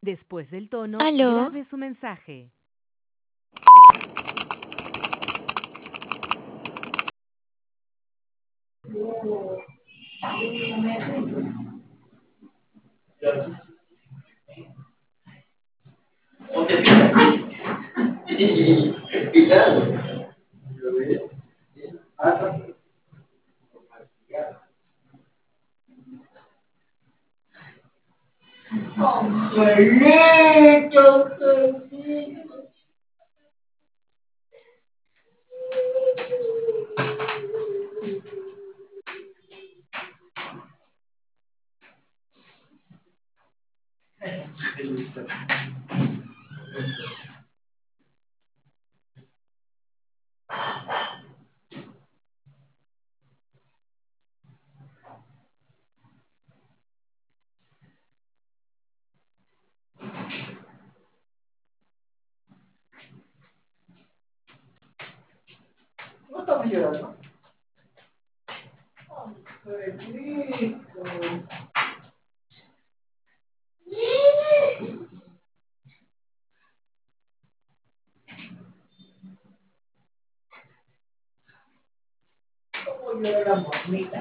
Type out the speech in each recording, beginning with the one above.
Después del tono, ¿Aló? grabe su mensaje. Angelito, querido. No estamos llorando. Angelito. ¿Cómo llora la mamita?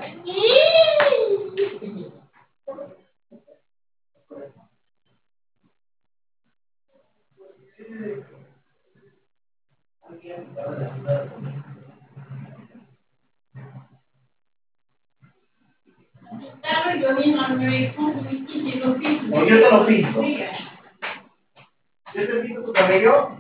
O yo te lo pinto. Yo te pinto tu cabello.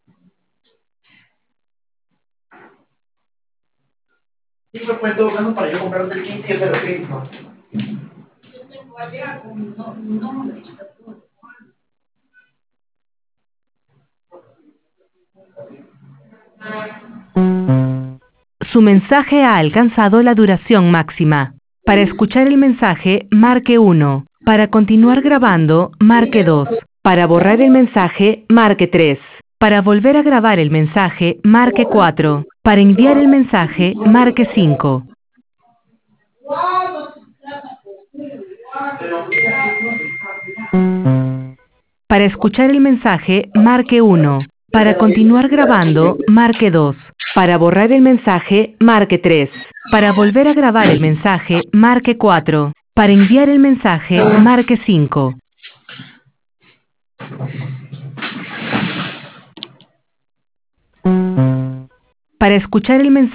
Sí, pues en todo caso para yo comprarte el kit y yo te lo pinto. Yo tengo allá con nombre. Su mensaje ha alcanzado la duración máxima. Para escuchar el mensaje, marque 1. Para continuar grabando, marque 2. Para borrar el mensaje, marque 3. Para volver a grabar el mensaje, marque 4. Para enviar el mensaje, marque 5. Para escuchar el mensaje, marque 1. Para continuar grabando, marque 2. Para borrar el mensaje, marque 3. Para volver a grabar el mensaje, marque 4. Para enviar el mensaje, marque 5. Para escuchar el mensaje,